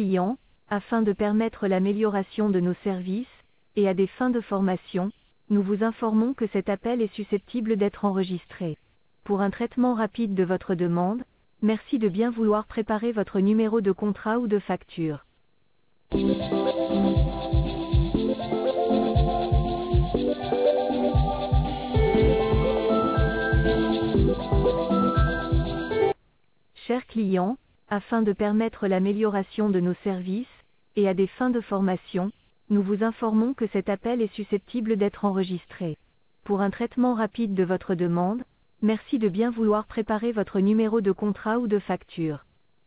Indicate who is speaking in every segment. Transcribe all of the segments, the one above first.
Speaker 1: client, afin de permettre l'amélioration de nos services, et à des fins de formation, nous vous informons que cet appel est susceptible d'être enregistré. Pour un traitement rapide de votre demande, merci de bien vouloir préparer votre numéro de contrat ou de facture. Chers clients, afin de permettre l'amélioration de nos services, et à des fins de formation, nous vous informons que cet appel est susceptible d'être enregistré. Pour un traitement rapide de votre demande, merci de bien vouloir préparer votre numéro de contrat ou de facture.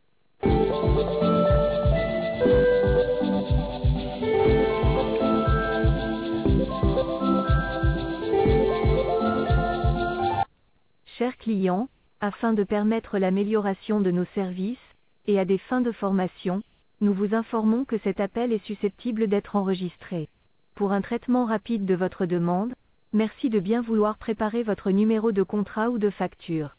Speaker 1: Chers clients, afin de permettre l'amélioration de nos services, et à des fins de formation, nous vous informons que cet appel est susceptible d'être enregistré. Pour un traitement rapide de votre demande, merci de bien vouloir préparer votre numéro de contrat ou de facture.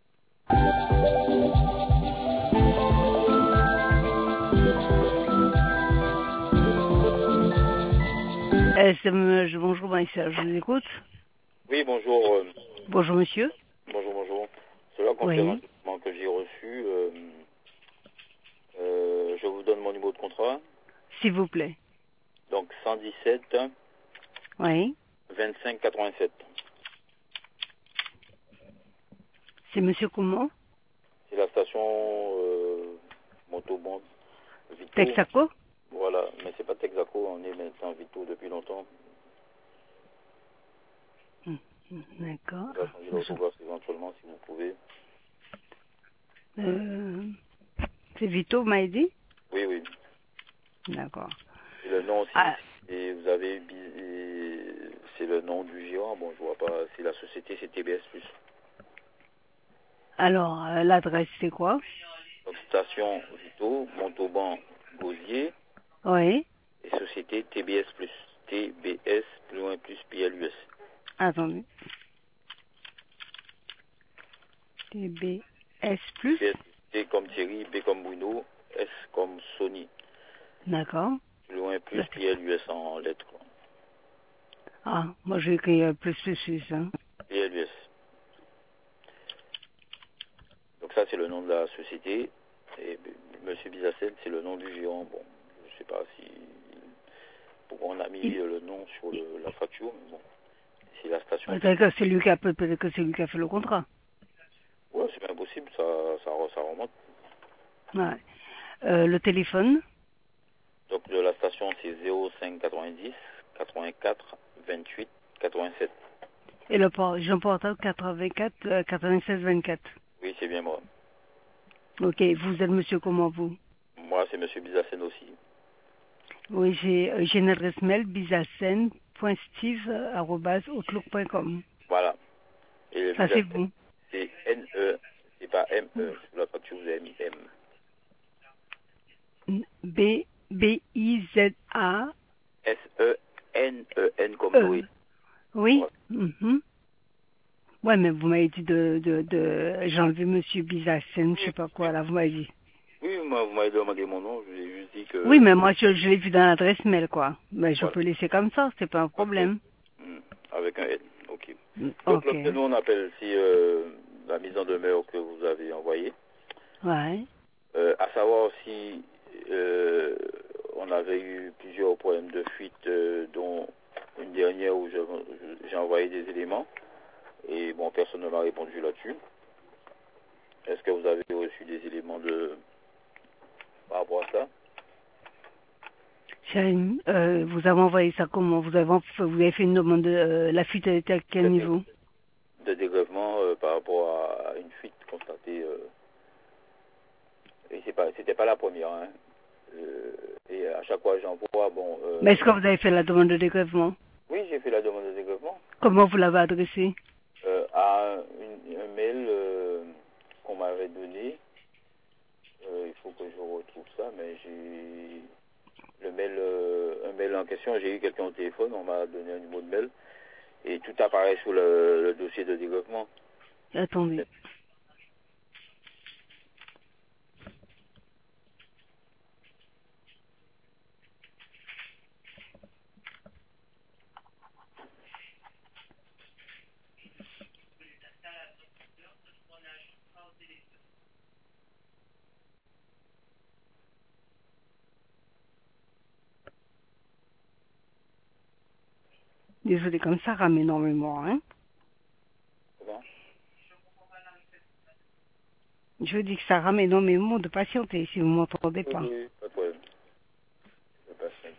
Speaker 2: Bonjour Maïssa, je vous écoute.
Speaker 3: Oui, bonjour.
Speaker 2: Bonjour monsieur.
Speaker 3: Bonjour. Cela concerne un document que j'ai reçu. Je vous donne mon numéro de contrat.
Speaker 2: S'il vous plaît.
Speaker 3: Donc 117
Speaker 2: Oui.
Speaker 3: 25 87.
Speaker 2: C'est monsieur comment?
Speaker 3: C'est la station Montauban. Vito.
Speaker 2: Texaco?
Speaker 3: Voilà, mais c'est pas Texaco, on est maintenant Vito depuis longtemps.
Speaker 2: D'accord.
Speaker 3: On va changer l'autographe éventuellement si vous pouvez.
Speaker 2: C'est Vito, vous m'avez dit?
Speaker 3: Oui.
Speaker 2: D'accord.
Speaker 3: Et le nom aussi, et vous avez, c'est le nom du gérant, bon je vois pas, c'est la société, c'est TBS+.
Speaker 2: Alors, l'adresse c'est quoi?
Speaker 3: Donc station Vito, Montauban, Gosier.
Speaker 2: Oui.
Speaker 3: Et société TBS+. TBS, plus loin plus PLUS.
Speaker 2: Attendez. TBS+.
Speaker 3: T comme Thierry, B comme Bruno, S comme Sony.
Speaker 2: D'accord.
Speaker 3: Plus loin plus PLUS en lettres. Quoi.
Speaker 2: Ah, moi j'ai écrit plus, hein.
Speaker 3: PLUS. Donc ça c'est le nom de la société. Et Monsieur Bizacel, c'est le nom du gérant. Bon, je sais pas si pourquoi on a mis le nom sur la facture, mais bon. C'est la station.
Speaker 2: Peut-être que c'est lui qui a fait le contrat.
Speaker 3: Ouais, c'est bien possible, ça remonte.
Speaker 2: Ouais. Le téléphone?
Speaker 3: Donc de la station c'est 05 90 84 28 87.
Speaker 2: Et le portable 84 96 24.
Speaker 3: Oui, c'est bien moi.
Speaker 2: Ok, vous êtes monsieur comment vous?
Speaker 3: Moi, c'est monsieur Bizacen aussi.
Speaker 2: Oui, j'ai une adresse mail bizacen.steve@outlook.com.
Speaker 3: Voilà. Et
Speaker 2: ça c'est vous.
Speaker 3: C'est NE, c'est pas ME. Sur la facture, vous avez mis M.
Speaker 2: B-I-Z-A
Speaker 3: S-E-N-E-N comme Noé.
Speaker 2: Oui. Ouais, mais vous m'avez dit j'ai enlevé monsieur Bizacen, je sais pas quoi, là, vous m'avez dit.
Speaker 3: Oui, vous m'avez demandé mon nom, je vous ai juste dit que...
Speaker 2: Oui, mais moi, je l'ai vu dans l'adresse mail, quoi. Mais je peux laisser comme ça, c'est pas un problème.
Speaker 3: Avec un N, ok.
Speaker 2: Ok.
Speaker 3: Donc, ce que nous, on appelle, c'est la mise en demeure que vous avez envoyée.
Speaker 2: Ouais.
Speaker 3: À savoir si on avait eu plusieurs problèmes de fuite, dont une dernière où j'ai envoyé des éléments. Et bon, personne ne m'a répondu là-dessus. Est-ce que vous avez reçu des éléments par rapport à ça?
Speaker 2: Vous avez envoyé ça comment? Vous avez fait une demande de... la fuite était à quel niveau?
Speaker 3: De dégrèvement par rapport à une fuite constatée. Et c'était pas la première. Hein. Et à chaque fois, j'envoie, bon...
Speaker 2: Mais est-ce que vous avez fait la demande de dégrèvement?
Speaker 3: Oui, j'ai fait la demande de dégrèvement.
Speaker 2: Comment vous l'avez adressée?
Speaker 3: À un mail qu'on m'avait donné. Il faut que je retrouve ça, mais j'ai le mail, un mail en question, j'ai eu quelqu'un au téléphone, on m'a donné un numéro de mail, et tout apparaît sur le dossier de dégrèvement.
Speaker 2: Attendez. Désolé, comme ça rame énormément, hein.
Speaker 3: Comment?
Speaker 2: Je dis que ça rame énormément de patienter si vous m'entendez
Speaker 3: Oui,
Speaker 2: pas.
Speaker 3: oui, pas de problème. Je passe ça.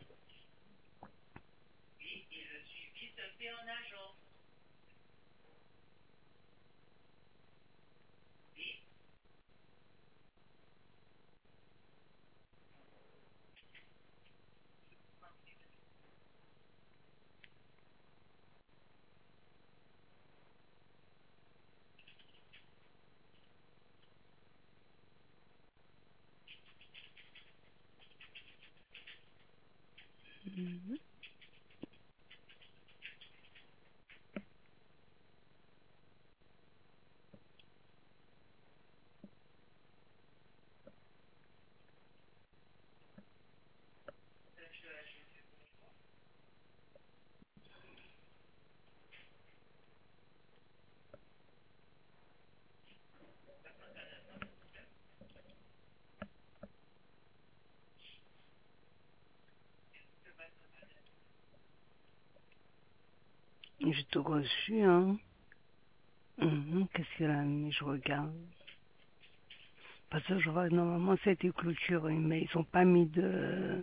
Speaker 2: J'ai tout reçu, hein. Qu'est-ce qu'il a mis? Je regarde. Parce que je vois, normalement, ça a été clôturé, mais ils ont pas mis de...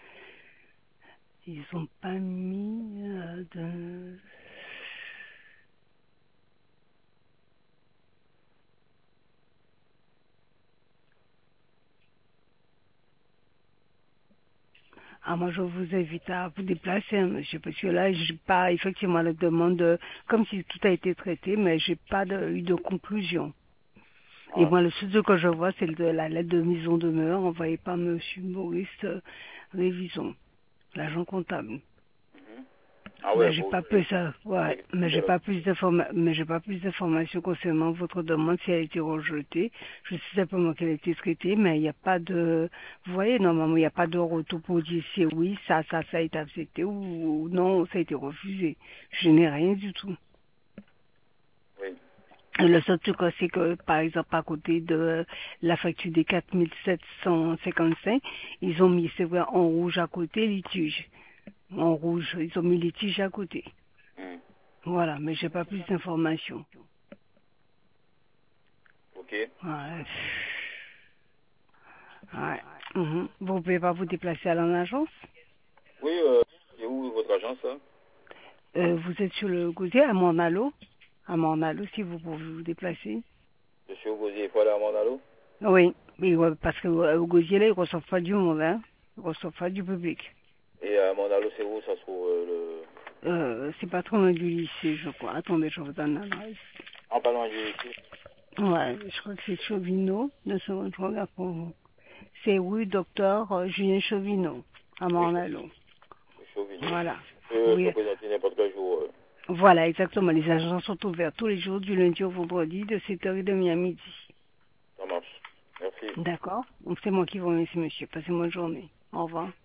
Speaker 2: Ils ont pas mis de... Ah, moi, je vous invite à vous déplacer, hein, monsieur, parce que là, j'ai pas effectivement la demande, comme si tout a été traité, mais j'ai pas eu de conclusion. Et
Speaker 3: Ah,
Speaker 2: moi, le seul truc que je vois, c'est la lettre de mise en demeure envoyée par monsieur Maurice Révison, l'agent comptable.
Speaker 3: ah
Speaker 2: Mais
Speaker 3: ouais,
Speaker 2: j'ai
Speaker 3: bon,
Speaker 2: pas plus ça, ouais,
Speaker 3: c'est
Speaker 2: mais j'ai pas plus d'informations concernant votre demande si elle a été rejetée. Je sais simplement qu'elle a été traitée, mais il n'y a pas de, vous voyez, normalement, il n'y a pas de retour pour dire si oui, ça a été accepté ou non, ça a été refusé. Je n'ai rien du tout.
Speaker 3: oui.
Speaker 2: Le seul truc, c'est que, par exemple, à côté de la facture des 4755, ils ont mis, c'est vrai, en rouge à côté, litige. En rouge, ils ont mis litige à côté.
Speaker 3: Hmm.
Speaker 2: Voilà, mais j'ai pas plus d'informations.
Speaker 3: Ok.
Speaker 2: Ouais. Ouais. Vous pouvez pas vous déplacer à l'agence?
Speaker 3: Oui, c'est où votre agence, hein?
Speaker 2: Vous êtes sur le côté à Mornalo? À Mornalo, si vous pouvez vous déplacer.
Speaker 3: Je suis au Gosier, il faut aller à Mandalo?
Speaker 2: Oui, mais ouais, parce que au Gosier, là, ils reçoivent pas du monde, hein. Ils reçoivent pas du public.
Speaker 3: Et à Mandalo, c'est où ça se trouve
Speaker 2: C'est pas trop loin du lycée, je crois. Attendez, je vous donne l'adresse.
Speaker 3: En pas loin du lycée?
Speaker 2: Ouais, je crois que c'est Chauvino. Deux secondes, je regarde pour vous. C'est rue Docteur Julien Chauvino, à
Speaker 3: Oui,
Speaker 2: Mornalo.
Speaker 3: je suis au Vigno.
Speaker 2: Voilà.
Speaker 3: Je
Speaker 2: Oui,
Speaker 3: peux présenter n'importe quel jour.
Speaker 2: voilà, exactement. Les agences sont ouvertes tous les jours, du lundi au vendredi, de 7h30 à midi.
Speaker 3: Ça marche. Merci.
Speaker 2: D'accord? Donc c'est moi qui vous remercie, monsieur. Passez une bonne journée. Au revoir.